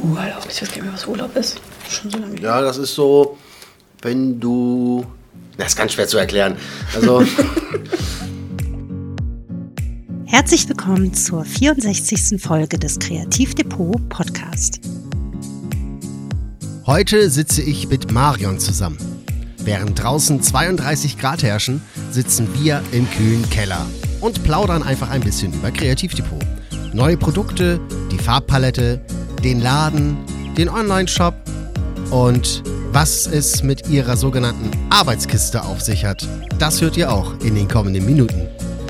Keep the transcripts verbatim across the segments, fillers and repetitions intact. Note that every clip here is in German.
Urlaub. Ich weiß gar nicht mehr, was Urlaub ist. Schon so lange. Ja, das ist so, wenn du... Das ist ganz schwer zu erklären. Also... Herzlich willkommen zur vierundsechzigsten Folge des Kreativdepot Podcast. Heute sitze ich mit Marion zusammen. Während draußen zweiunddreißig Grad herrschen, sitzen wir im kühlen Keller und plaudern einfach ein bisschen über Kreativdepot. Neue Produkte, die Farbpalette, den Laden, den Online-Shop und was es mit ihrer sogenannten Arbeitskiste auf sich hat. Das hört ihr auch in den kommenden Minuten.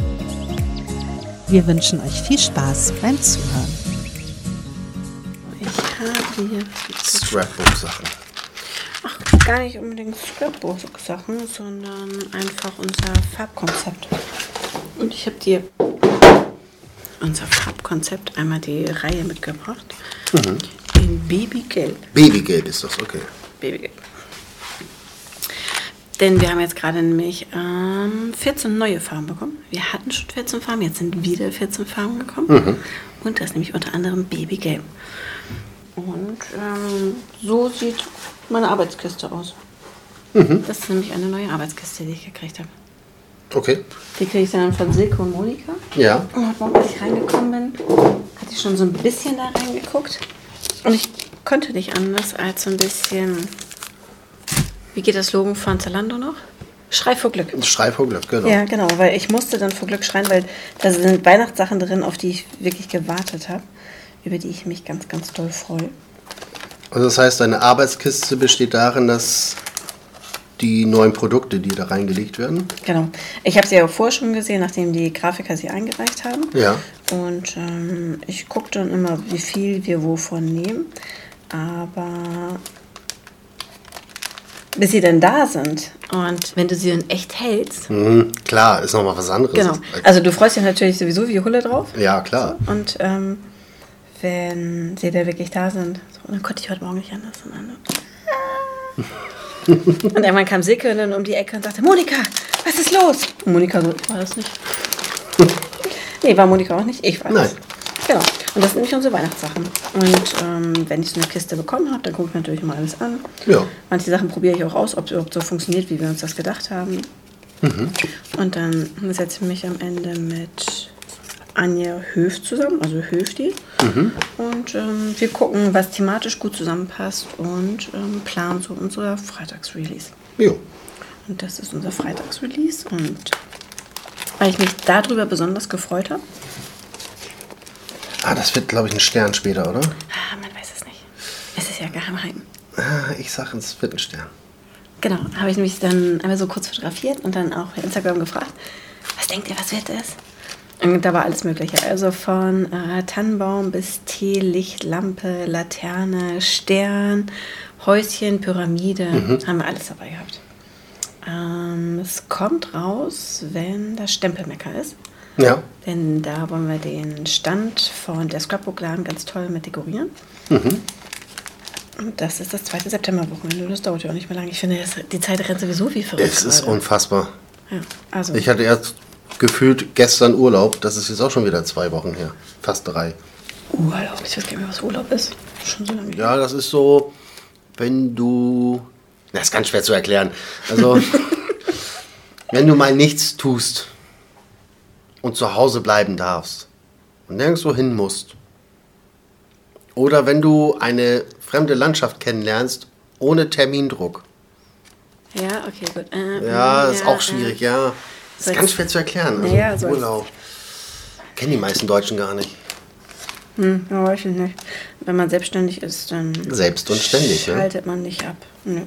Wir wünschen euch viel Spaß beim Zuhören. Ich habe hier Scrapbook-Sachen. Ach, gar nicht unbedingt Scrapbook-Sachen, sondern einfach unser Farbkonzept. Und ich habe dir unser Farbkonzept einmal die Reihe mitgebracht. Mhm. In Babygelb. Babygelb ist das, okay. Babygelb. Denn wir haben jetzt gerade nämlich ähm, vierzehn neue Farben bekommen. Wir hatten schon vierzehn Farben, jetzt sind wieder vierzehn Farben gekommen. Mhm. Und das ist nämlich unter anderem Babygelb. Und ähm, so sieht meine Arbeitskiste aus. Mhm. Das ist nämlich eine neue Arbeitskiste, die ich gekriegt habe. Okay. Die kriege ich dann von Silke und Monika. Ja. Und morgen, als ich reingekommen bin, hatte ich schon so ein bisschen da reingeguckt. Und ich konnte nicht anders als so ein bisschen... Wie geht das Logo von Zalando noch? Schrei vor Glück. Schrei vor Glück, genau. Ja, genau, weil ich musste dann vor Glück schreien, weil da sind Weihnachtssachen drin, auf die ich wirklich gewartet habe, über die ich mich ganz, ganz doll freue. Also das heißt, deine Arbeitskiste besteht darin, dass die neuen Produkte, die da reingelegt werden? Genau. Ich habe sie ja vorher schon gesehen, nachdem die Grafiker sie eingereicht haben. Ja. Und ähm, ich gucke dann immer, wie viel wir wovon nehmen. Aber... bis sie dann da sind. Und wenn du sie in echt hältst... Mhm, klar, ist nochmal was anderes. Genau. Also du freust dich natürlich sowieso wie Hulle drauf. Ja, klar. So. Und ähm, wenn sie da wirklich da sind, so, dann konnte ich heute Morgen nicht anders. Und irgendwann kam Silke dann um die Ecke und sagte, Monika, was ist los? Und Monika so, war das nicht? Nee, war Monika auch nicht. Ich war Nein. das. Genau. Und das sind nämlich unsere Weihnachtssachen. Und ähm, wenn ich so eine Kiste bekommen habe, dann gucke ich natürlich mal alles an. Ja. Manche Sachen probiere ich auch aus, ob es überhaupt so funktioniert, wie wir uns das gedacht haben. Mhm. Und dann setze ich mich am Ende mit Anja Höf zusammen, also Höfti. Mhm. Und ähm, wir gucken, was thematisch gut zusammenpasst und ähm, planen so unser Freitagsrelease. Jo. Und das ist unser Freitagsrelease. Und weil ich mich darüber besonders gefreut habe. Ah, das wird, glaube ich, ein Stern später, oder? Ah, man weiß es nicht. Es ist ja geheim. Ah, ich sage, es wird ein Stern. Genau, habe ich nämlich dann einmal so kurz fotografiert und dann auch bei Instagram gefragt, was denkt ihr, was wird es? Und da war alles Mögliche. Also von äh, Tannenbaum bis Tee, Licht, Lampe, Laterne, Stern, Häuschen, Pyramide. Mhm. Haben wir alles dabei gehabt. Ähm, es kommt raus, wenn das Stempelmecker ist. Ja. Denn da wollen wir den Stand von der Scrapbook-Laden ganz toll mit dekorieren. Mhm. Und das ist das zweite September-Wochenende. Das dauert ja auch nicht mehr lange. Ich finde, das, die Zeit rennt sowieso wie verrückt. Es ist gerade unfassbar. Ja, also. Ich hatte erst gefühlt gestern Urlaub. Das ist jetzt auch schon wieder zwei Wochen her. Fast drei. Urlaub. Ich weiß gar nicht mehr, was Urlaub ist. Schon so lange her. Ja, das ist so, wenn du... Das ist ganz schwer zu erklären. Also, wenn du mal nichts tust... und zu Hause bleiben darfst und nirgendwo hin musst. Oder wenn du eine fremde Landschaft kennenlernst, ohne Termindruck. Ja, okay, gut. Äh, ja, ist ja, auch schwierig, äh, ja. Das ist ganz schwer zu erklären. Also ja, so Urlaub. Kennen die meisten Deutschen gar nicht. Hm, ja, weiß ich nicht. Wenn man selbstständig ist, dann Selbst und ständig, schaltet ja? man nicht ab. Nö.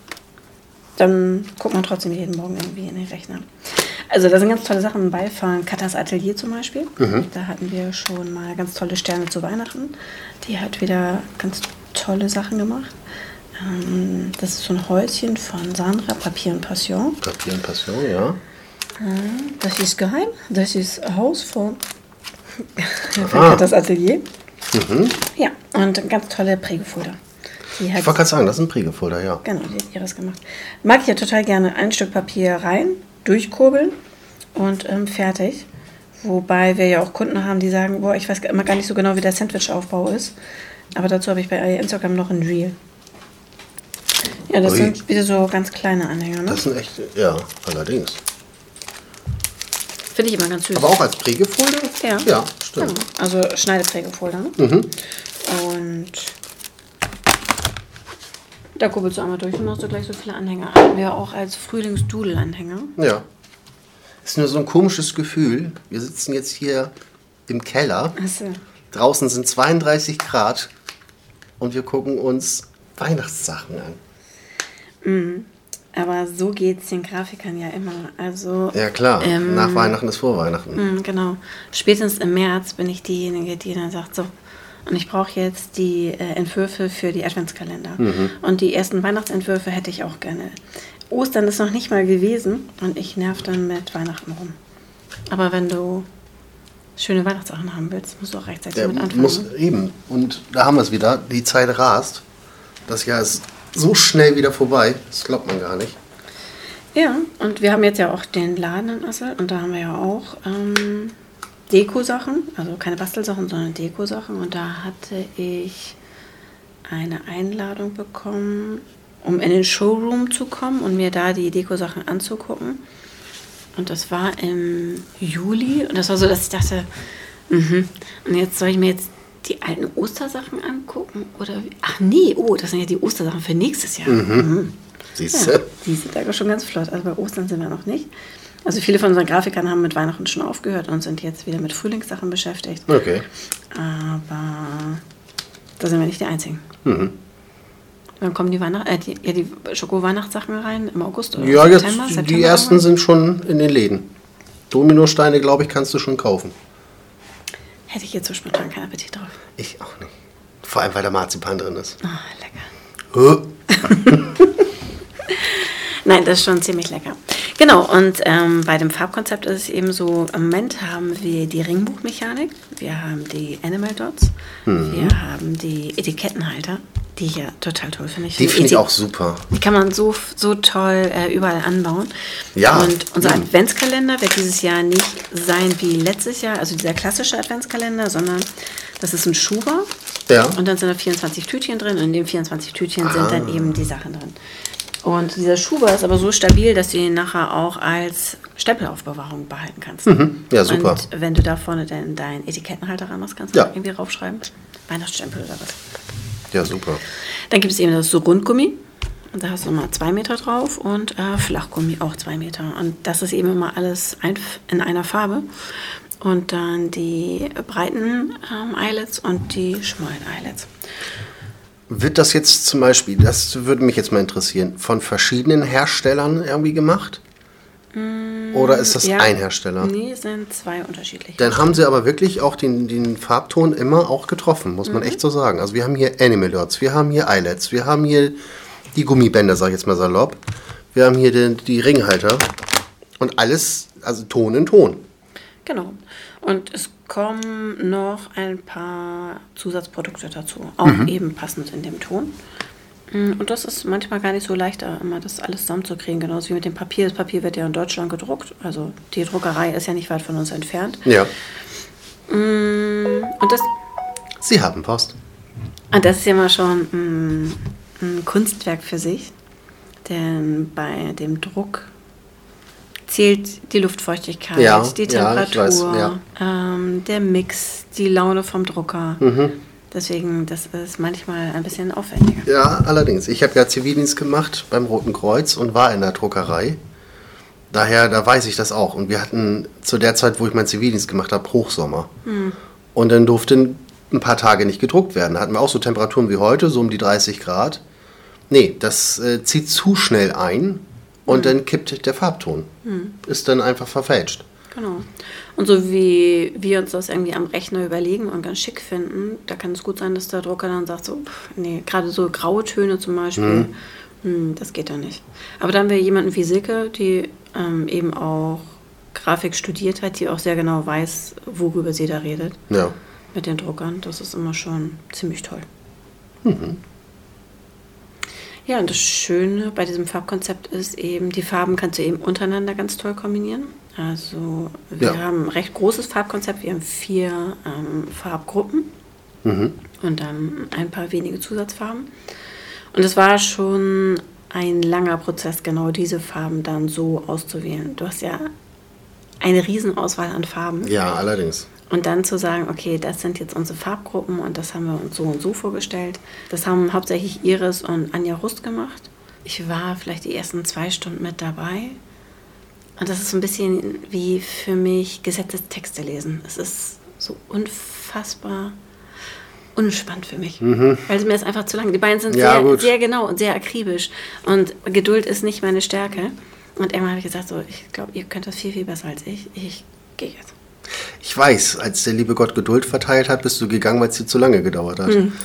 Dann guckt man trotzdem jeden Morgen irgendwie in den Rechner. Also da sind ganz tolle Sachen dabei, von Katas Atelier zum Beispiel. Mhm. Da hatten wir schon mal ganz tolle Sterne zu Weihnachten. Die hat wieder ganz tolle Sachen gemacht. Ähm, das ist so ein Häuschen von Sandra, Papier und Passion. Papier und Passion, ja. Das ist geheim. Das ist ein Haus von, von Katas Atelier. Mhm. Ja, und ganz tolle Prägefolder. Ich wollte gerade sagen, das ist ein Prägefolder, ja. Genau, die hat ihres gemacht. Mag ich ja total gerne. Ein Stück Papier rein, durchkurbeln und ähm, fertig. Wobei wir ja auch Kunden haben, die sagen, boah, ich weiß immer gar nicht so genau, wie der Sandwich-Aufbau ist. Aber dazu habe ich bei Instagram noch ein Reel. Ja, das Ui. sind wieder so ganz kleine Anhänger, ne? Das sind echt, ja, allerdings. Finde ich immer ganz süß. Aber auch als Prägefolder? Ja. Ja, stimmt. Genau. Also Schneideprägefolder, ne? Mhm. Und da kurbelst du einmal durch und hast du gleich so viele Anhänger. Hatten wir auch als Frühlingsdudel-Anhänger. Ja. Ist nur so ein komisches Gefühl. Wir sitzen jetzt hier im Keller. Ach so. Draußen sind zweiunddreißig Grad und wir gucken uns Weihnachtssachen an. Mhm. Aber so geht es den Grafikern ja immer. Also, ja klar, ähm, nach Weihnachten ist vor Weihnachten. Mh, genau. Spätestens im März bin ich diejenige, die dann sagt, so, und ich brauche jetzt die äh, Entwürfe für die Adventskalender. Mhm. Und die ersten Weihnachtsentwürfe hätte ich auch gerne. Ostern ist noch nicht mal gewesen und ich nerv dann mit Weihnachten rum. Aber wenn du schöne Weihnachtssachen haben willst, musst du auch rechtzeitig ja, mit anfangen. Muss eben. Und da haben wir es wieder. Die Zeit rast. Das Jahr ist so schnell wieder vorbei. Das glaubt man gar nicht. Ja, und wir haben jetzt ja auch den Laden in Assel und da haben wir ja auch ähm, Deko-Sachen. Also keine Bastelsachen, sondern Deko-Sachen. Und da hatte ich eine Einladung bekommen, um in den Showroom zu kommen und mir da die Deko-Sachen anzugucken. Und das war im Juli. Und das war so, dass ich dachte, mhm. Und jetzt soll ich mir jetzt die alten Ostersachen angucken? Oder wie? Ach nee, oh, das sind ja die Ostersachen für nächstes Jahr. Mhm. Mhm. Siehst du? Ja, die sind da schon ganz flott. Also bei Ostern sind wir noch nicht. Also viele von unseren Grafikern haben mit Weihnachten schon aufgehört und sind jetzt wieder mit Frühlingssachen beschäftigt. Okay. Aber da sind wir nicht die Einzigen. Mhm. Dann kommen die, Weihnacht äh, die, ja, die Schoko-Weihnachtssachen rein im August oder ja, September. jetzt, September die ersten irgendwann. Sind schon in den Läden. Dominosteine, glaube ich, kannst du schon kaufen. Hätte ich jetzt so spontan keinen Appetit drauf. Ich auch nicht. Vor allem, weil da Marzipan drin ist. Oh, lecker. Nein, das ist schon ziemlich lecker. Genau, und ähm, bei dem Farbkonzept ist es eben so, im Moment haben wir die Ringbuchmechanik, wir haben die Animal Dots, mhm. wir haben die Etikettenhalter, die ich ja total toll finde. Die finde ich auch super. Die kann man so, so toll äh, überall anbauen. Ja. Und unser mhm. Adventskalender wird dieses Jahr nicht sein wie letztes Jahr, also dieser klassische Adventskalender, sondern das ist ein Schuber. Ja. Und dann sind da vierundzwanzig Tütchen drin und in den vierundzwanzig Tütchen ah. sind dann eben die Sachen drin. Und dieser Schuber ist aber so stabil, dass du ihn nachher auch als Stempelaufbewahrung behalten kannst. Mhm. Ja, super. Und wenn du da vorne dann deinen Etikettenhalter ranmachst, kannst du ja. irgendwie raufschreiben. Weihnachtsstempel oder was. Ja, super. Dann gibt es eben das so Rundgummi. Und da hast du mal zwei Meter drauf und äh, Flachgummi auch zwei Meter. Und das ist eben immer alles ein, in einer Farbe. Und dann die breiten ähm, Eyelets und die schmalen Eyelets. Wird das jetzt zum Beispiel, das würde mich jetzt mal interessieren, von verschiedenen Herstellern irgendwie gemacht? Mm, Oder ist das ja, ein Hersteller? Nee, es sind zwei unterschiedliche. Dann haben sie aber wirklich auch den, den Farbton immer auch getroffen, muss man mhm. echt so sagen. Also wir haben hier Animal Dots, wir haben hier Eyelets, wir haben hier die Gummibänder, sag ich jetzt mal salopp. Wir haben hier die, die Ringhalter und alles, also Ton in Ton. Genau. Und es kommen noch ein paar Zusatzprodukte dazu, auch mhm. eben passend in dem Ton. Und das ist manchmal gar nicht so leicht, immer das alles zusammenzukriegen, genauso wie mit dem Papier. Das Papier wird ja in Deutschland gedruckt, also die Druckerei ist ja nicht weit von uns entfernt. Ja. Und das... Sie haben Post. Und das ist ja mal schon ein, ein Kunstwerk für sich, denn bei dem Druck zählt die Luftfeuchtigkeit, ja, die Temperatur, ja, ich weiß, ja. ähm, der Mix, die Laune vom Drucker. Mhm. Deswegen, das ist manchmal ein bisschen aufwendiger. Ja, allerdings. Ich habe ja Zivildienst gemacht beim Roten Kreuz und war in der Druckerei. Daher, da weiß ich das auch. Und wir hatten zu der Zeit, wo ich meinen Zivildienst gemacht habe, Hochsommer. Mhm. Und dann durften ein paar Tage nicht gedruckt werden. Da hatten wir auch so Temperaturen wie heute, so um die dreißig Grad. Nee, das äh, zieht zu schnell ein. Und mhm. dann kippt der Farbton. Mhm. Ist dann einfach verfälscht. Genau. Und so wie wir uns das irgendwie am Rechner überlegen und ganz schick finden, da kann es gut sein, dass der Drucker dann sagt, so, pff, nee, gerade so graue Töne zum Beispiel, mhm. mh, das geht ja nicht. Aber dann haben wir jemanden wie Silke, die ähm, eben auch Grafik studiert hat, die auch sehr genau weiß, worüber sie da redet. Ja. Mit den Druckern. Das ist immer schon ziemlich toll. Mhm. Ja, und das Schöne bei diesem Farbkonzept ist eben, die Farben kannst du eben untereinander ganz toll kombinieren. Also wir ja. haben ein recht großes Farbkonzept. Wir haben vier ähm, Farbgruppen mhm. und dann ein paar wenige Zusatzfarben. Und es war schon ein langer Prozess, genau diese Farben dann so auszuwählen. Du hast ja eine Riesenauswahl an Farben. Ja, allerdings. Und dann zu sagen, okay, das sind jetzt unsere Farbgruppen und das haben wir uns so und so vorgestellt. Das haben hauptsächlich Iris und Anja Rust gemacht. Ich war vielleicht die ersten zwei Stunden mit dabei. Und das ist so ein bisschen wie für mich gesetzte Texte lesen. Es ist so unfassbar unspannend für mich. Mhm. Weil mir ist einfach zu lang. Die beiden sind ja, sehr, sehr genau und sehr akribisch. Und Geduld ist nicht meine Stärke. Und irgendwann habe ich gesagt, so, ich glaube, ihr könnt das viel, viel besser als ich. Ich gehe jetzt. Ich weiß, als der liebe Gott Geduld verteilt hat, bist du gegangen, weil es dir zu lange gedauert hat. Mhm.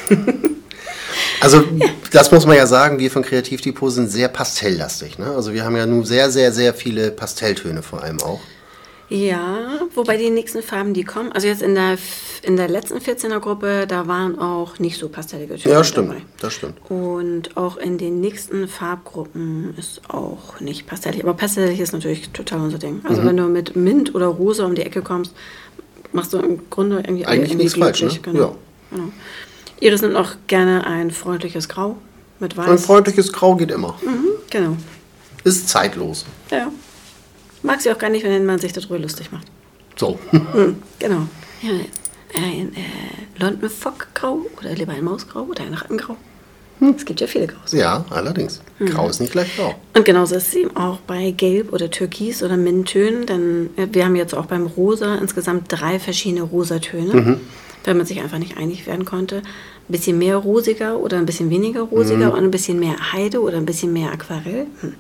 Also, ja. Das muss man ja sagen, wir von Kreativdepot sind sehr pastelllastig. Ne? Also wir haben ja nun sehr, sehr, sehr viele Pastelltöne vor allem auch. Ja, wobei die nächsten Farben, die kommen, also jetzt in der, in der letzten vierzehner-Gruppe, da waren auch nicht so pastellige Töne ja, stimmt, dabei. Das stimmt. Und auch in den nächsten Farbgruppen ist auch nicht pastellig. Aber pastellig ist natürlich total unser Ding. Also mhm. wenn du mit Mint oder Rosa um die Ecke kommst, machst du im Grunde irgendwie eigentlich nichts falsch, ne? Genau. Ja. Genau. Iris nimmt auch gerne ein freundliches Grau mit Weiß. Ein freundliches Grau geht immer. Mhm, genau. Ist zeitlos. Ja. Mag sie auch gar nicht, wenn man sich darüber lustig macht. So. Mhm, genau. Ja, ein äh, London Fog Grau oder lieber ein Mausgrau oder ein Rattengrau. Hm. Es gibt ja viele Graus. Ja, allerdings. Mhm. Grau ist nicht gleich Grau. Und genauso ist es eben auch bei Gelb oder Türkis oder Minttönen. Denn wir haben jetzt auch beim Rosa insgesamt drei verschiedene Rosatöne. Mhm. Weil man sich einfach nicht einig werden konnte. Ein bisschen mehr rosiger oder ein bisschen weniger rosiger mhm. und ein bisschen mehr Heide oder ein bisschen mehr Aquarell. Hm.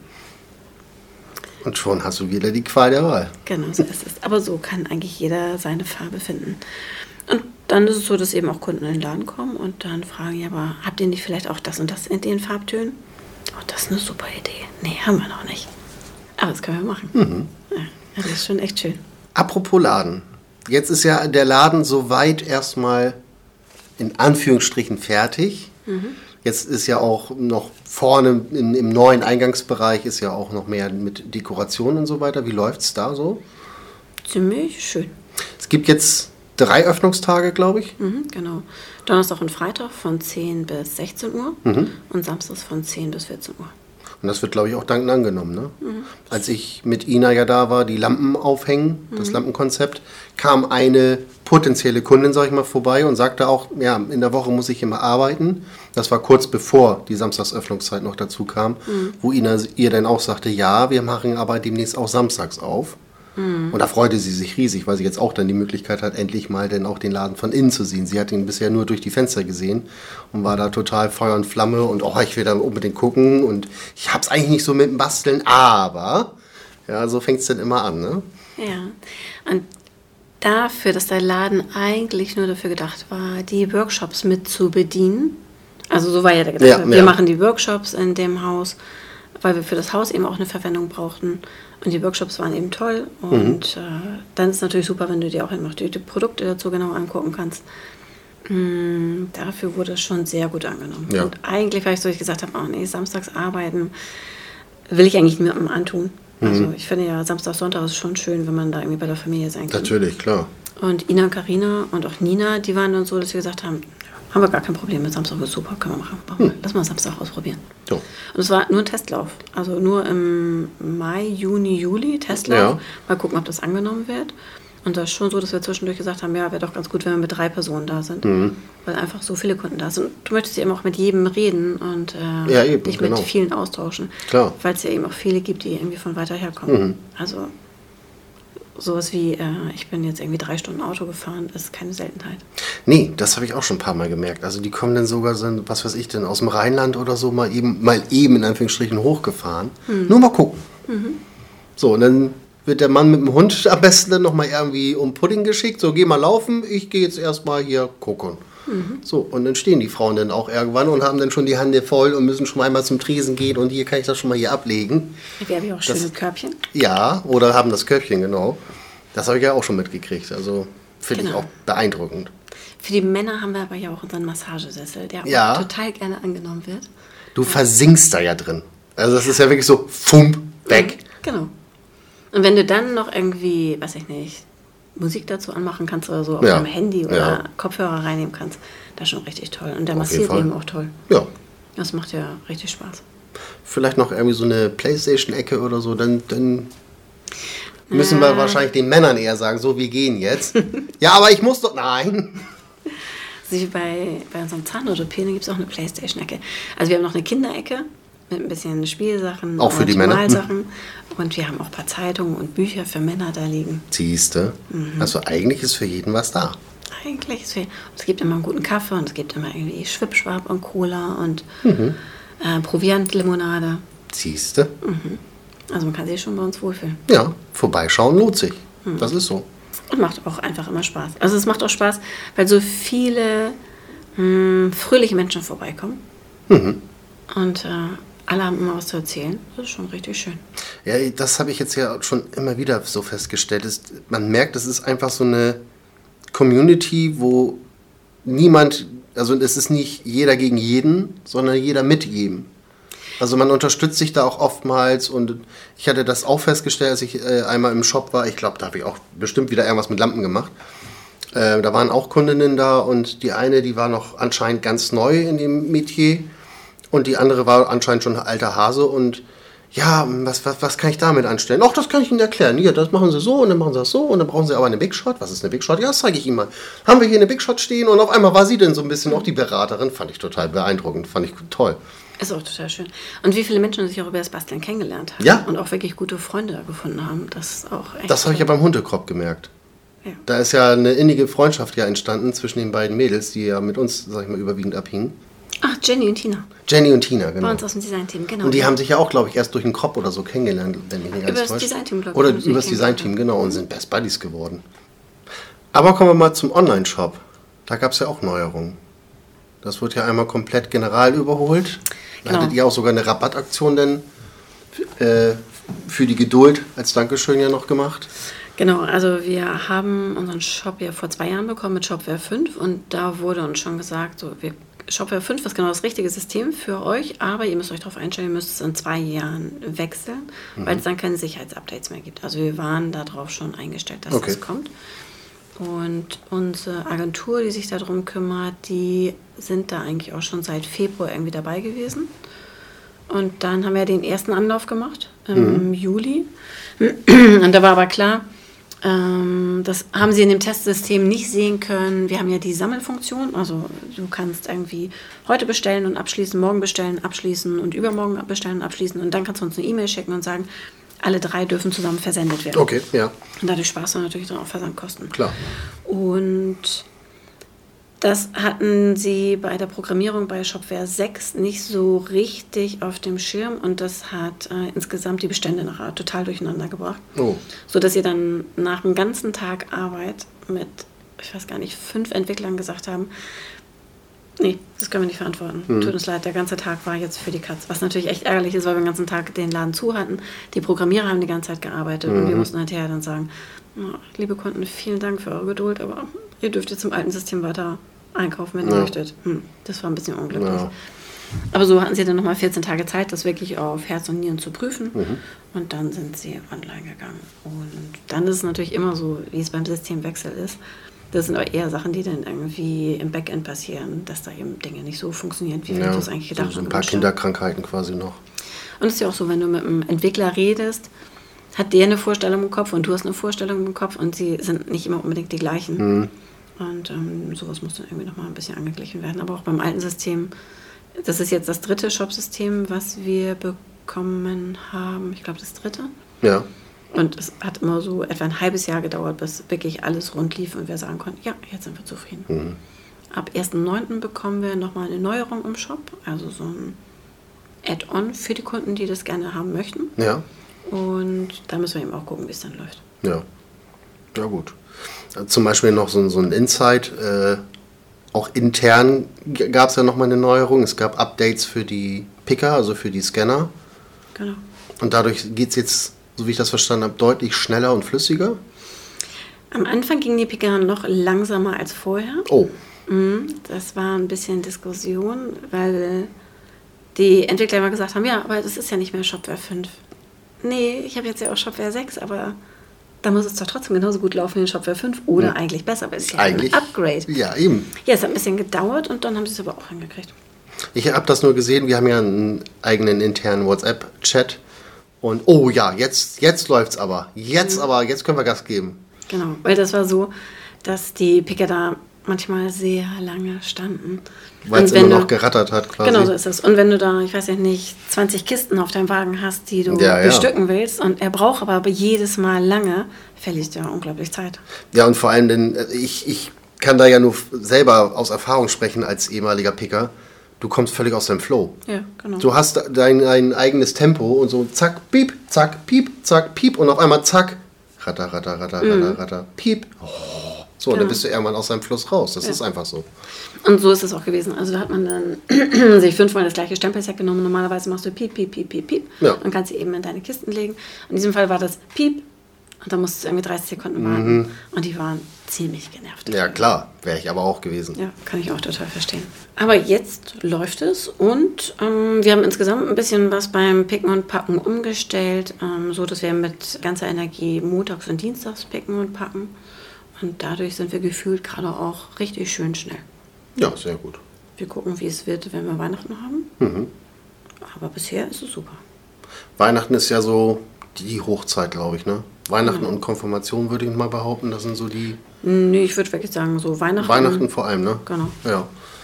Und schon hast du wieder die Qual der Wahl. Genau, so ist es. Aber so kann eigentlich jeder seine Farbe finden. Und dann ist es so, dass eben auch Kunden in den Laden kommen und dann fragen, ja, aber habt ihr nicht vielleicht auch das und das in den Farbtönen? Oh, das ist eine super Idee. Nee, haben wir noch nicht. Aber das können wir machen. Mhm. Ja, das ist schon echt schön. Apropos Laden. Jetzt ist ja der Laden soweit erstmal in Anführungsstrichen fertig. Mhm. Jetzt ist ja auch noch vorne in, im neuen Eingangsbereich ist ja auch noch mehr mit Dekoration und so weiter. Wie läuft es da so? Ziemlich schön. Es gibt jetzt drei Öffnungstage, glaube ich. Mhm, genau. Donnerstag und Freitag von zehn bis sechzehn Uhr mhm. und Samstags von zehn bis vierzehn Uhr. Und das wird, glaube ich, auch dankend angenommen. Ne? Mhm. Als ich mit Ina ja da war, die Lampen aufhängen, mhm. das Lampenkonzept, kam eine potenzielle Kundin, sag ich mal, vorbei und sagte auch, ja, in der Woche muss ich immer arbeiten. Das war kurz bevor die Samstagsöffnungszeit noch dazu kam, mhm. wo Ina ihr dann auch sagte, ja, wir machen aber demnächst auch samstags auf. Mhm. Und da freute sie sich riesig, weil sie jetzt auch dann die Möglichkeit hat, endlich mal dann auch den Laden von innen zu sehen. Sie hat ihn bisher nur durch die Fenster gesehen und war da total Feuer und Flamme und oh, ich will da unbedingt gucken und ich hab's eigentlich nicht so mit dem Basteln, aber ja, so fängt's dann immer an, ne? Ja, und dafür, dass der Laden eigentlich nur dafür gedacht war, die Workshops mit zu bedienen, also so war ja der Gedanke, ja, wir ja. machen die Workshops in dem Haus, weil wir für das Haus eben auch eine Verwendung brauchten. Und die Workshops waren eben toll. Und mhm. äh, dann ist es natürlich super, wenn du dir auch noch die, die Produkte dazu genau angucken kannst. Mm, dafür wurde es schon sehr gut angenommen. Ja. Und eigentlich, weil ich so gesagt habe, oh nee, samstags arbeiten will ich eigentlich niemandem antun. Mhm. Also ich finde ja, Samstag, Sonntag ist schon schön, wenn man da irgendwie bei der Familie sein kann. Natürlich, klar. Und Ina, Carina und auch Nina, die waren dann so, dass wir gesagt haben, haben wir gar kein Problem mit Samstag, ist super, können wir machen. Hm. Lass mal Samstag ausprobieren. So. Und es war nur ein Testlauf. Also nur im Mai, Juni, Juli Testlauf. Ja. Mal gucken, ob das angenommen wird. Und das ist schon so, dass wir zwischendurch gesagt haben, ja, wäre doch ganz gut, wenn wir mit drei Personen da sind. Mhm. Weil einfach so viele Kunden da sind. Und du möchtest ja eben auch mit jedem reden und äh, ja, eben, dich genau. mit vielen austauschen. Klar. Weil es ja eben auch viele gibt, die irgendwie von weiter her kommen. Mhm. Also sowas wie, äh, ich bin jetzt irgendwie drei Stunden Auto gefahren, ist keine Seltenheit. Nee, das habe ich auch schon ein paar Mal gemerkt. Also die kommen dann sogar, so, was weiß ich denn, aus dem Rheinland oder so, mal eben, mal eben in Anführungsstrichen hochgefahren. Mhm. Nur mal gucken. Mhm. So, und dann wird der Mann mit dem Hund am besten dann nochmal irgendwie um Pudding geschickt. So, geh mal laufen, ich gehe jetzt erstmal hier gucken. Mhm. So, und dann stehen die Frauen dann auch irgendwann und haben dann schon die Hände voll und müssen schon einmal zum Tresen gehen und hier kann ich das schon mal hier ablegen. Wir haben ja auch schöne das, Körbchen. Ja, oder haben das Körbchen, genau. Das habe ich ja auch schon mitgekriegt. Also finde genau. ich auch beeindruckend. Für die Männer haben wir aber ja auch unseren Massagesessel, der ja. auch total gerne angenommen wird. Du ja. versinkst da ja drin. Also das ist ja wirklich so, fump, weg. Genau. Und wenn du dann noch irgendwie, weiß ich nicht, Musik dazu anmachen kannst oder so auf Ja. deinem Handy oder Ja. Kopfhörer reinnehmen kannst, das ist schon richtig toll. Und der Auf jeden massiert Fall. eben auch toll. Ja. Das macht ja richtig Spaß. Vielleicht noch irgendwie so eine Playstation-Ecke oder so, dann, dann müssen wir Äh. wahrscheinlich den Männern eher sagen, so, wir gehen jetzt. Ja, aber ich muss doch, nein. Also wie bei, bei unserem Zahnorthopäden gibt es auch eine Playstation-Ecke. Also wir haben noch eine Kinderecke mit ein bisschen Spielsachen Auch für und die Männer? Malsachen. Und wir haben auch ein paar Zeitungen und Bücher für Männer da liegen. Siehste, also eigentlich ist für jeden was da. Eigentlich ist viel. Und es gibt immer einen guten Kaffee und es gibt immer irgendwie Schwipschwab und Cola und Mhm. äh, Proviantlimonade. Siehste, Also man kann sich schon bei uns wohlfühlen. ja, vorbeischauen lohnt sich. Das ist so. Und macht auch einfach immer Spaß. Also es macht auch Spaß, weil so viele mh, fröhliche Menschen vorbeikommen. Mhm. Und äh, alle haben immer was zu erzählen. Das ist schon richtig schön. Ja, das habe ich jetzt ja schon immer wieder so festgestellt. Ist, man merkt, es ist einfach so eine Community, wo niemand, also es ist nicht jeder gegen jeden, sondern jeder mit jedem. Also man unterstützt sich da auch oftmals und ich hatte das auch festgestellt, als ich äh, einmal im Shop war. Ich glaube, da habe ich auch bestimmt wieder irgendwas mit Lampen gemacht. Äh, da waren auch Kundinnen da und die eine, die war noch anscheinend ganz neu in dem Metier und die andere war anscheinend schon ein alter Hase und ja, was, was, was kann ich damit anstellen? Ach, das kann ich Ihnen erklären. Hier, das machen Sie so und dann machen Sie das so und dann brauchen Sie aber eine Big Shot. Was ist eine Big Shot? Ja, das zeige ich Ihnen mal. Haben wir hier eine Big Shot stehen und auf einmal war sie denn so ein bisschen auch die Beraterin. Fand ich total beeindruckend, fand ich toll. Ist auch total schön. Und wie viele Menschen sich auch über das Basteln kennengelernt haben. Ja. Und auch wirklich gute Freunde da gefunden haben. Das ist auch echt Das habe ich ja toll. beim Hundekorb gemerkt. Ja. Da ist ja eine innige Freundschaft ja entstanden zwischen den beiden Mädels, die ja mit uns, sag ich mal, überwiegend abhingen. Ach, Jenny und Tina. Jenny und Tina, Bei genau. uns aus dem Design-Team, genau. Und die haben sich ja auch, glaube ich, erst durch den Kopf oder so kennengelernt, wenn ich nicht ganz Über das täusche. Design-Team, glaube ich, Oder haben sie über das kennengelernt. Design-Team, genau, und sind Best Buddies geworden. Aber kommen wir mal zum Online-Shop. Da gab es ja auch Neuerungen. Das wird ja einmal komplett general überholt. Da Genau. hattet ihr auch sogar eine Rabattaktion denn äh, für die Geduld als Dankeschön ja noch gemacht. Genau, also wir haben unseren Shop ja vor zwei Jahren bekommen mit Shopware fünf und da wurde uns schon gesagt, so, wir, Shopware fünf ist genau das richtige System für euch, aber ihr müsst euch darauf einstellen, ihr müsst es in zwei Jahren wechseln, Mhm. weil es dann keine Sicherheitsupdates mehr gibt. Also wir waren darauf schon eingestellt, dass Okay. das kommt. Und unsere Agentur, die sich darum kümmert, die sind da eigentlich auch schon seit Februar irgendwie dabei gewesen. Und dann haben wir den ersten Anlauf gemacht im Juli. Und da war aber klar, ähm, das haben sie in dem Testsystem nicht sehen können. Wir haben ja die Sammelfunktion, also du kannst irgendwie heute bestellen und abschließen, morgen bestellen, abschließen und übermorgen bestellen und abschließen. Und dann kannst du uns eine E-Mail schicken und sagen, alle drei dürfen zusammen versendet werden. Okay, ja, Und dadurch sparst du natürlich dann auch Versandkosten. klar. Und das hatten sie bei der Programmierung bei Shopware sechs nicht so richtig auf dem Schirm und das hat äh, insgesamt die Bestände nachher total durcheinander gebracht. Oh. So dass sie dann nach einem ganzen Tag Arbeit mit, ich weiß gar nicht, fünf Entwicklern gesagt haben, nee, das können wir nicht verantworten. Tut uns leid, der ganze Tag war jetzt für die Katz. Was natürlich echt ärgerlich ist, weil wir den ganzen Tag den Laden zu hatten. Die Programmierer haben die ganze Zeit gearbeitet und wir mussten hinterher dann sagen, "Oh, liebe Kunden, vielen Dank für eure Geduld, aber ihr dürft jetzt im alten System weiter einkaufen, wenn ihr Ja. möchtet." Hm, das war ein bisschen unglücklich. Ja. Aber so hatten sie dann nochmal vierzehn Tage Zeit, das wirklich auf Herz und Nieren zu prüfen. Und dann sind sie online gegangen. Und dann ist es natürlich immer so, wie es beim Systemwechsel ist. Das sind aber eher Sachen, die dann irgendwie im Backend passieren, dass da eben Dinge nicht so funktionieren, wie wir Ja, uns das eigentlich gedacht so, so haben. ein paar gewünscht haben. Kinderkrankheiten quasi noch. Und es ist ja auch so, wenn du mit einem Entwickler redest, hat der eine Vorstellung im Kopf und du hast eine Vorstellung im Kopf und sie sind nicht immer unbedingt die gleichen. Und ähm, sowas muss dann irgendwie nochmal ein bisschen angeglichen werden. Aber auch beim alten System, das ist jetzt das dritte Shop-System, was wir bekommen haben. Ich glaube, das dritte. Ja. Und es hat immer so etwa ein halbes Jahr gedauert, bis wirklich alles rund lief und wir sagen konnten, ja, jetzt sind wir zufrieden. Ab ersten neunten bekommen wir nochmal eine Neuerung im Shop, also so ein Add-on für die Kunden, die das gerne haben möchten. Ja. Und da müssen wir eben auch gucken, wie es dann läuft. Ja. Ja, gut. Zum Beispiel noch so, so ein Insight. Äh, auch intern gab es ja nochmal eine Neuerung. Es gab Updates für die Picker, also für die Scanner. Genau. Und dadurch geht es jetzt, so wie ich das verstanden habe, deutlich schneller und flüssiger. Am Anfang gingen die Picker noch langsamer als vorher. Oh. Mhm, das war ein bisschen Diskussion, weil die Entwickler immer gesagt haben, ja, aber das ist ja nicht mehr Shopware fünf. nee, ich habe jetzt ja auch Shopware sechs, aber da muss es doch trotzdem genauso gut laufen wie in Shopware fünf oder hm. eigentlich besser, aber es ist ja eigentlich, ein Upgrade. Ja, eben. Ja, es hat ein bisschen gedauert und dann haben sie es aber auch hingekriegt. Ich habe das nur gesehen, wir haben ja einen eigenen internen WhatsApp-Chat und oh ja, jetzt, jetzt läuft's aber. Jetzt mhm. aber, jetzt können wir Gas geben. Genau, weil das war so, dass die Picker da manchmal sehr lange standen. Weil es immer noch gerattert hat quasi. Genau, so ist es. Und wenn du da, ich weiß ja nicht, zwanzig Kisten auf deinem Wagen hast, die du ja, bestücken ja. willst und er braucht aber jedes Mal lange, verliest ja unglaublich Zeit. Ja, und vor allem, denn ich, ich kann da ja nur selber aus Erfahrung sprechen als ehemaliger Picker. Du kommst völlig aus deinem Flow. Ja, genau. Du hast dein, dein eigenes Tempo und so zack, piep, zack, piep, zack, piep und auf einmal zack, ratter, ratter, ratter, mhm. ratter, ratter, piep. Oh. So, genau. Dann bist du irgendwann aus deinem Fluss raus. Das ja. ist einfach so. Und so ist es auch gewesen. Also da hat man dann sich fünfmal das gleiche Stempelset genommen. Normalerweise machst du piep, piep, piep, piep, piep. Ja. Und kannst sie eben in deine Kisten legen. In diesem Fall war das piep. Und dann musstest du irgendwie dreißig Sekunden warten. Mhm. Und die waren ziemlich genervt. Ja, klar. Wäre ich aber auch gewesen. Ja, kann ich auch total verstehen. Aber jetzt läuft es. Und ähm, wir haben insgesamt ein bisschen was beim Picken und Packen umgestellt. Ähm, so, dass wir mit ganzer Energie montags und dienstags picken und packen. Und dadurch sind wir gefühlt gerade auch richtig schön schnell. Ja, sehr gut. Wir gucken, wie es wird, wenn wir Weihnachten haben. Mhm. Aber bisher ist es super. Weihnachten ist ja so die Hochzeit, glaube ich, ne? Weihnachten ja. und Konfirmation würde ich mal behaupten, das sind so die... Nee, ich würde wirklich sagen, so Weihnachten. Weihnachten vor allem, ne? Genau. Ja.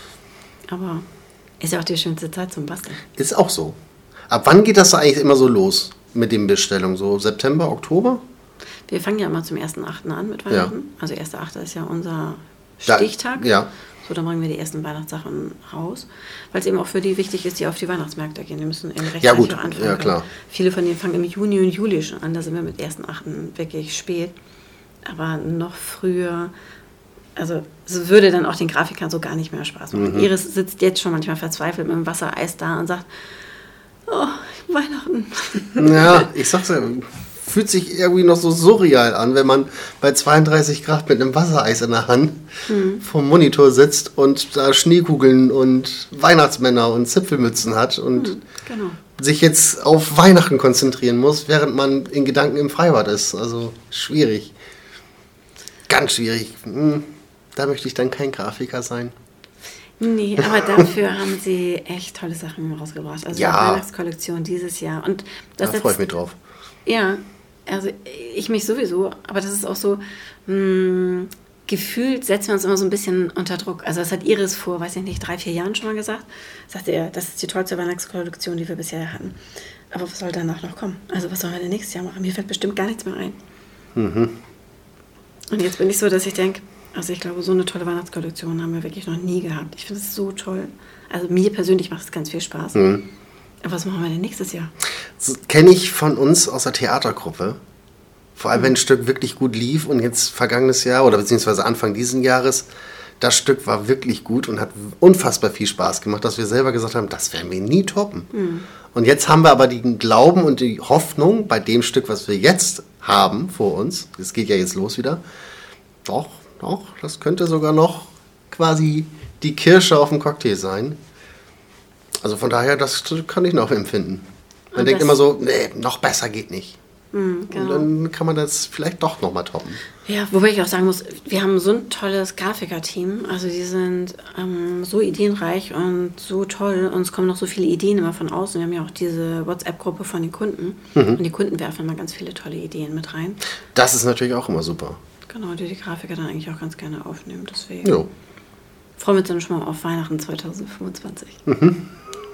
Aber ist ja auch die schönste Zeit zum Basteln. Ist auch so. Ab wann geht das eigentlich immer so los mit den Bestellungen? So September, Oktober? Wir fangen ja immer zum ersten achten an mit Weihnachten. Ja. Also erster achter ist ja unser Stichtag. Ja. ja. So, dann bringen wir die ersten Weihnachtssachen raus. Weil es eben auch für die wichtig ist, die auf die Weihnachtsmärkte gehen. Die müssen eben rechtzeitig ja, gut. anfangen. Ja, klar. Viele von denen fangen im Juni und Juli schon an. Da sind wir mit ersten achten wirklich spät. Aber noch früher, also es würde dann auch den Grafikern so gar nicht mehr Spaß machen. Mhm. Iris sitzt jetzt schon manchmal verzweifelt mit dem Wassereis da und sagt, oh, Weihnachten. Ja, ich sag's ja, fühlt sich irgendwie noch so surreal an, wenn man bei zweiunddreißig Grad mit einem Wassereis in der Hand mhm. vom Monitor sitzt und da Schneekugeln und Weihnachtsmänner und Zipfelmützen hat und mhm, genau. sich jetzt auf Weihnachten konzentrieren muss, während man in Gedanken im Freibad ist. Also schwierig. Ganz schwierig. Da möchte ich dann kein Grafiker sein. Nee, aber dafür haben sie echt tolle Sachen rausgebracht. Also ja. die Weihnachtskollektion dieses Jahr. Und das da freue ich mich drauf. Ja, also ich mich sowieso, aber das ist auch so, mh, gefühlt setzen wir uns immer so ein bisschen unter Druck. Also das hat Iris vor, weiß ich nicht, drei, vier Jahren schon mal gesagt. Sagte er, das ist die tollste Weihnachtskollektion, die wir bisher hatten. Aber was soll danach noch kommen? Also was sollen wir denn nächstes Jahr machen? Mir fällt bestimmt gar nichts mehr ein. Mhm. Und jetzt bin ich so, dass ich denke, also ich glaube, so eine tolle Weihnachtskollektion haben wir wirklich noch nie gehabt. Ich finde es so toll. Also mir persönlich macht es ganz viel Spaß. Mhm. Aber was machen wir denn nächstes Jahr? Das kenne ich von uns aus der Theatergruppe. Vor allem, mhm. wenn ein Stück wirklich gut lief und jetzt vergangenes Jahr oder beziehungsweise Anfang diesen Jahres, das Stück war wirklich gut und hat unfassbar viel Spaß gemacht, dass wir selber gesagt haben, das werden wir nie toppen. Mhm. Und jetzt haben wir aber den Glauben und die Hoffnung bei dem Stück, was wir jetzt haben vor uns, es geht ja jetzt los wieder, doch, doch, das könnte sogar noch quasi die Kirsche auf dem Cocktail sein. Also von daher, das kann ich noch empfinden. Man und denkt immer so, nee, noch besser geht nicht. Mhm, genau. Und dann kann man das vielleicht doch nochmal toppen. Ja, wobei ich auch sagen muss, wir haben so ein tolles Grafiker-Team. Also die sind ähm, so ideenreich und so toll. Und es kommen noch so viele Ideen immer von außen. Wir haben ja auch diese WhatsApp-Gruppe von den Kunden. Mhm. Und die Kunden werfen immer ganz viele tolle Ideen mit rein. Das ist natürlich auch immer super. Genau, die die Grafiker dann eigentlich auch ganz gerne aufnehmen. Deswegen jo. freuen wir uns dann schon mal auf Weihnachten zwanzig fünfundzwanzig. Mhm.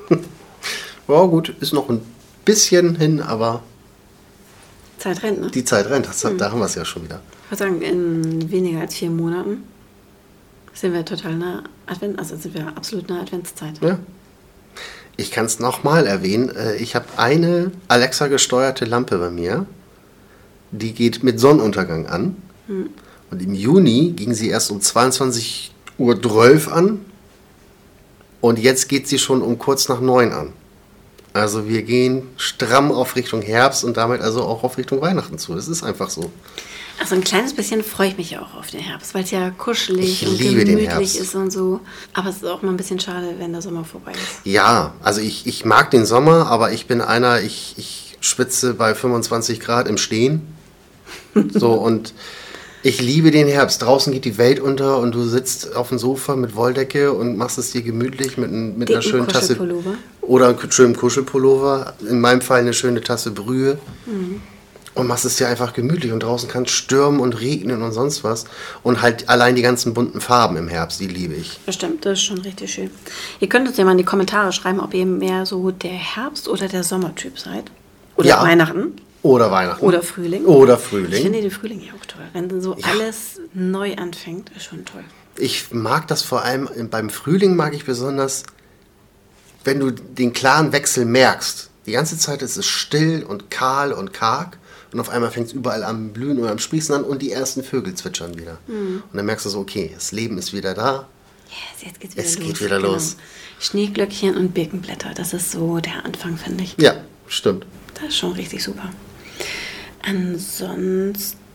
Ja gut, ist noch ein bisschen hin, aber Zeit rennt, ne? Die Zeit rennt, das, mhm. da haben wir es ja schon wieder. Ich würde sagen, in weniger als vier Monaten sind wir total nah Advent, also sind wir absolut nah Adventszeit. Ja. Ich kann es nochmal erwähnen, ich habe eine Alexa-gesteuerte Lampe bei mir, die geht mit Sonnenuntergang an. Mhm. Und im Juni ging sie erst um zweiundzwanzig Uhr zwölf an und jetzt geht sie schon um kurz nach neun an. Also wir gehen stramm auf Richtung Herbst und damit also auch auf Richtung Weihnachten zu. Das ist einfach so. Also ein kleines bisschen freue ich mich auch auf den Herbst, weil es ja kuschelig ich und liebe gemütlich ist und so. Aber es ist auch mal ein bisschen schade, wenn der Sommer vorbei ist. Ja, also ich, ich mag den Sommer, aber ich bin einer, ich, ich schwitze bei fünfundzwanzig Grad im Stehen. So, und ich liebe den Herbst. Draußen geht die Welt unter und du sitzt auf dem Sofa mit Wolldecke und machst es dir gemütlich mit, mit einer schönen Tasse oder einem schönen Kuschelpullover. In meinem Fall eine schöne Tasse Brühe. Mhm. Und machst es dir einfach gemütlich. Und draußen kann es stürmen und regnen und sonst was. Und halt allein die ganzen bunten Farben im Herbst, die liebe ich. Bestimmt, das ist schon richtig schön. Ihr könnt uns ja mal in die Kommentare schreiben, ob ihr mehr so der Herbst- oder der Sommertyp seid. Oder ja. Weihnachten. Oder Weihnachten. Oder Frühling. Oder Frühling. Ich finde den Frühling ja auch toll. Wenn so ja. alles neu anfängt, ist schon toll. Ich mag das vor allem, beim Frühling mag ich besonders, wenn du den klaren Wechsel merkst. Die ganze Zeit ist es still und kahl und karg. Und auf einmal fängt es überall am Blühen oder am Sprießen an und die ersten Vögel zwitschern wieder. Mhm. Und dann merkst du so, okay, das Leben ist wieder da. Yes, jetzt geht's wieder es los. geht wieder genau. los. Schneeglöckchen und Birkenblätter, das ist so der Anfang, finde ich. Ja, stimmt. Das ist schon richtig super. Ansonsten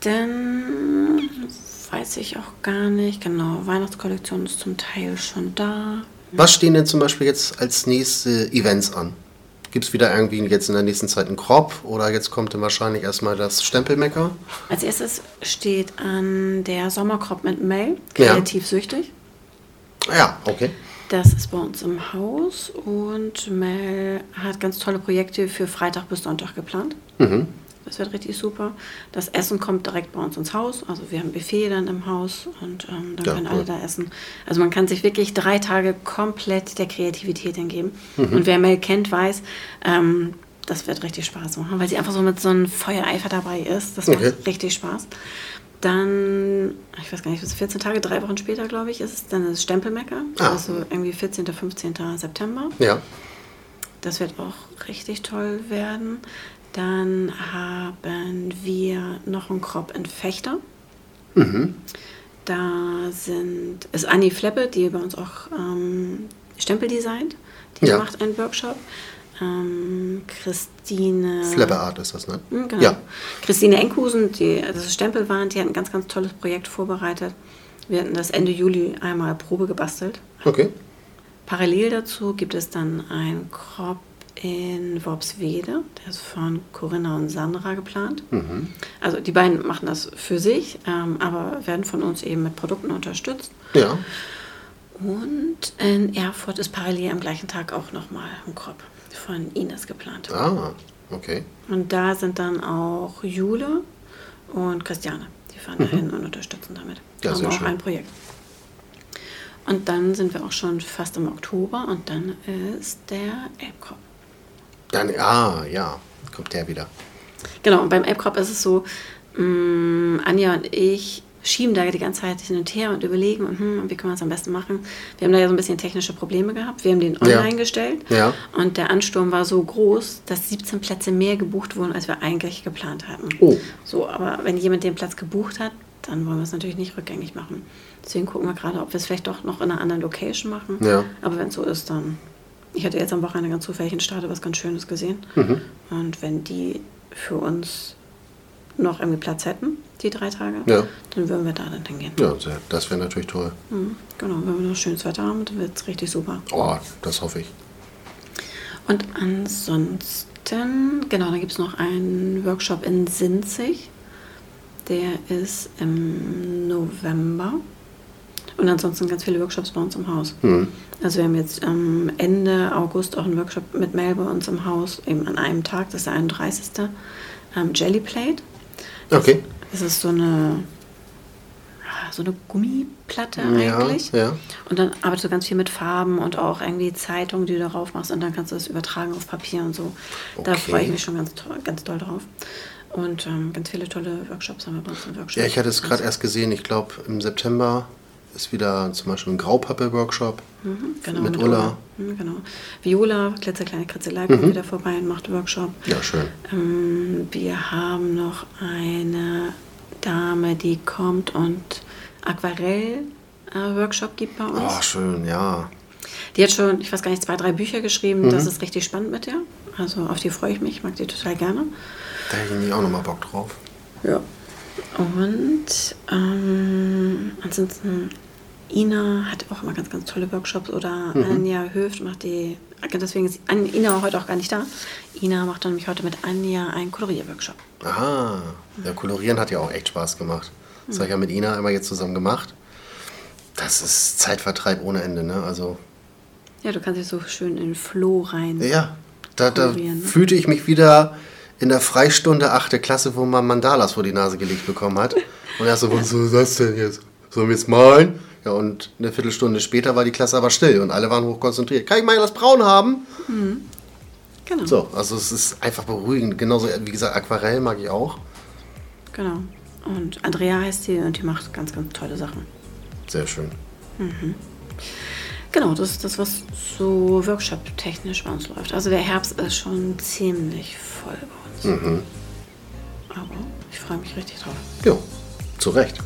weiß ich auch gar nicht. Genau, Weihnachtskollektion ist zum Teil schon da. Was stehen denn zum Beispiel jetzt als nächste Events an? Gibt es wieder irgendwie jetzt in der nächsten Zeit einen Crop oder jetzt kommt dann wahrscheinlich erstmal das Stempelmecker? Als erstes steht an der Sommercrop mit Mel, kreativ ja. süchtig. Ja, okay. Das ist bei uns im Haus und Mel hat ganz tolle Projekte für Freitag bis Sonntag geplant. Mhm. Das wird richtig super. Das Essen kommt direkt bei uns ins Haus. Also wir haben ein Buffet dann im Haus und ähm, dann ja, können alle cool. da essen. Also man kann sich wirklich drei Tage komplett der Kreativität hingeben. Mhm. Und wer Mel kennt, weiß, ähm, das wird richtig Spaß machen, weil sie einfach so mit so einem Feuereifer dabei ist. Das macht okay. richtig Spaß. Dann, ich weiß gar nicht, vierzehn Tage, drei Wochen später, glaube ich, ist es dann das Stempelmecker. Ah. Also irgendwie vierzehnten, fünfzehnten September. Ja. Das wird auch richtig toll werden. Dann haben wir noch einen Crop in Fechter. Mhm. Da sind, ist Anni Fleppe, die bei uns auch ähm, Stempel designt. Die ja. macht einen Workshop. Ähm, Christine... Fleppe Art ist das, ne? Genau. Ja. Christine Enkhusen, die, das ist Stempelwand, die hat ein ganz, ganz tolles Projekt vorbereitet. Wir hatten das Ende Juli einmal Probe gebastelt. Okay. Parallel dazu gibt es dann ein Crop in Worpswede, der ist von Corinna und Sandra geplant. Mhm. Also die beiden machen das für sich, ähm, aber werden von uns eben mit Produkten unterstützt. Ja. Und in Erfurt ist parallel am gleichen Tag auch nochmal ein Crop von Ines geplant. Ah, okay. Und da sind dann auch Jule und Christiane, die fahren mhm. dahin und unterstützen damit. Ja, haben sehr auch schön. ein Projekt. Und dann sind wir auch schon fast im Oktober und dann ist der Elbkrop. Dann, ah, ja, kommt der wieder. Genau, und beim Elbkrop ist es so, mh, Anja und ich schieben da die ganze Zeit hin und her und überlegen, und, hm, wie können wir es am besten machen. Wir haben da ja so ein bisschen technische Probleme gehabt. Wir haben den online ja. gestellt ja. und der Ansturm war so groß, dass siebzehn Plätze mehr gebucht wurden, als wir eigentlich geplant hatten. Oh. So, aber wenn jemand den Platz gebucht hat, dann wollen wir es natürlich nicht rückgängig machen. Deswegen gucken wir gerade, ob wir es vielleicht doch noch in einer anderen Location machen. Ja. Aber wenn es so ist, dann... Ich hatte jetzt am Wochenende ganz zufällig in Stade was ganz Schönes gesehen. Mhm. Und wenn die für uns noch irgendwie Platz hätten, die drei Tage, ja. dann würden wir da dann hingehen. Ja, das wäre natürlich toll. Mhm, genau, wenn wir noch schönes Wetter haben, dann wird es richtig super. Oh, das hoffe ich. Und ansonsten, genau, da gibt es noch einen Workshop in Sinzig. Der ist im November. Und ansonsten ganz viele Workshops bei uns im Haus. Mhm. Also wir haben jetzt ähm, Ende August auch einen Workshop mit Mel bei uns im Haus, eben an einem Tag, das ist der einunddreißigste Ähm, Jelly Plate. Okay. Das, das ist so eine, so eine Gummiplatte ja, eigentlich. Ja. Und dann arbeitest du ganz viel mit Farben und auch irgendwie Zeitungen, die du darauf machst und dann kannst du das übertragen auf Papier und so. Okay. Da freue ich mich schon ganz toll, ganz doll drauf. Und ähm, ganz viele tolle Workshops haben wir bei uns im Workshop. Ja, ich hatte es gerade erst gesehen, ich glaube im September ist wieder zum Beispiel ein Graupappe-Workshop mhm, genau, mit, mit Ulla. Ulla. Mhm, genau. Viola, klitzekleine Kritzelei, kommt mhm. wieder vorbei und macht Workshop. Ja, schön. Ähm, wir haben noch eine Dame, die kommt und Aquarell-Workshop äh, gibt bei uns. Oh, schön, ja. Die hat schon, ich weiß gar nicht, zwei, drei Bücher geschrieben. Mhm. Das ist richtig spannend mit der. Also auf die freue ich mich, ich mag die total gerne. Da hätte ich nämlich auch nochmal Bock drauf. Ja. Und ähm, ansonsten Ina hat auch immer ganz, ganz tolle Workshops oder Mhm. Anja Höft macht die, deswegen ist An- Ina heute auch gar nicht da. Ina macht dann nämlich heute mit Anja einen Kolorierworkshop. Aha, ja, Kolorieren hat ja auch echt Spaß gemacht. Das habe ich ja mit Ina einmal jetzt zusammen gemacht. Das ist Zeitvertreib ohne Ende, ne? Also, Ja, du kannst dich so schön in den Flow rein. ja, da, da Kolorieren, ne? fühlte ich mich wieder in der Freistunde achte Klasse, wo man Mandalas vor die Nase gelegt bekommen hat. Und er so, was soll das denn jetzt? Sollen wir jetzt malen? Ja, und eine Viertelstunde später war die Klasse aber still und alle waren hochkonzentriert. Kann ich mal das Braun haben? Genau. So, also es ist einfach beruhigend. Genauso, wie gesagt, Aquarell mag ich auch. Genau. Und Andrea heißt sie und die macht ganz, ganz tolle Sachen. Sehr schön. Genau, das ist das, was so Workshop-technisch bei uns läuft. Also der Herbst ist schon ziemlich voll bei uns. Mhm. Aber ich freue mich richtig drauf. Ja, zu Recht.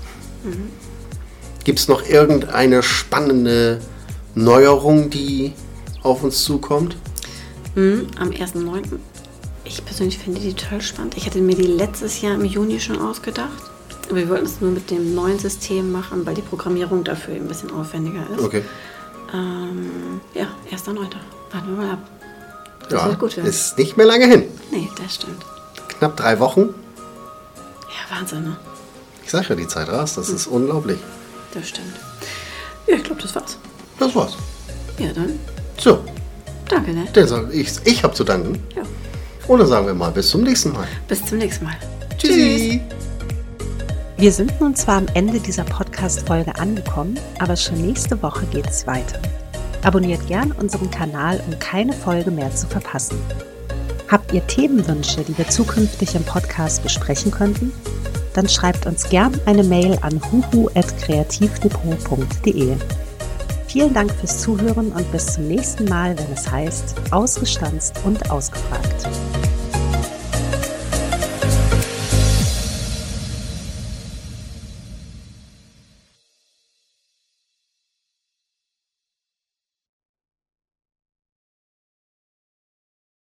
Gibt es noch irgendeine spannende Neuerung, die auf uns zukommt? Mhm, am ersten neunten Ich persönlich finde die toll spannend. Ich hatte mir die letztes Jahr im Juni schon ausgedacht. Aber wir wollten es nur mit dem neuen System machen, weil die Programmierung dafür ein bisschen aufwendiger ist. Okay. Ähm, ja, erster neunter Warten wir mal ab. Das Ja, wird gut werden. ist nicht mehr lange hin. Nee, das stimmt. Knapp drei Wochen. Ja, Wahnsinn, ne? Ich sag ja, die Zeit rast. Das ist unglaublich. Das stimmt. Ja, ich glaube, das war's. Das war's. Ja, dann So, danke, ne? dann sag ich, ich habe zu danken. Ja. Und dann sagen wir mal bis zum nächsten Mal. Bis zum nächsten Mal. Tschüssi. Wir sind nun zwar am Ende dieser Podcast-Folge angekommen, aber schon nächste Woche geht es weiter. Abonniert gern unseren Kanal, um keine Folge mehr zu verpassen. Habt ihr Themenwünsche, die wir zukünftig im Podcast besprechen könnten? Dann schreibt uns gern eine Mail an huhu at kreativdepot punkt de. Vielen Dank fürs Zuhören und bis zum nächsten Mal, wenn es heißt, ausgestanzt und ausgefragt.